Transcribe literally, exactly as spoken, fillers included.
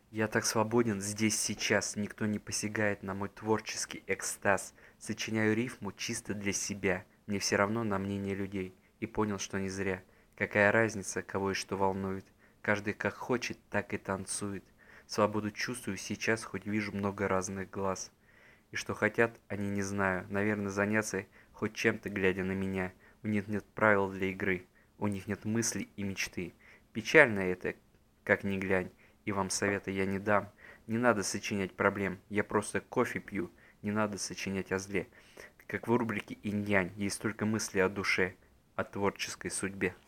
Я так свободен здесь сейчас, никто не посягает на мой творческий экстаз. Сочиняю рифму чисто для себя, мне все равно на мнение людей. И понял, что не зря. Какая разница, кого и что волнует. Каждый как хочет, так и танцует. Свободу чувствую сейчас, хоть вижу много разных глаз. И что хотят, они не знаю. Наверное, заняться хоть чем-то, глядя на меня. У них нет правил для игры, у них нет мыслей и мечты. Печально это, как ни глянь. И вам совета я не дам. Не надо сочинять проблем, я просто кофе пью. Не надо сочинять о зле. Как в рубрике «Инь-Янь» есть только мысли о душе, о творческой судьбе.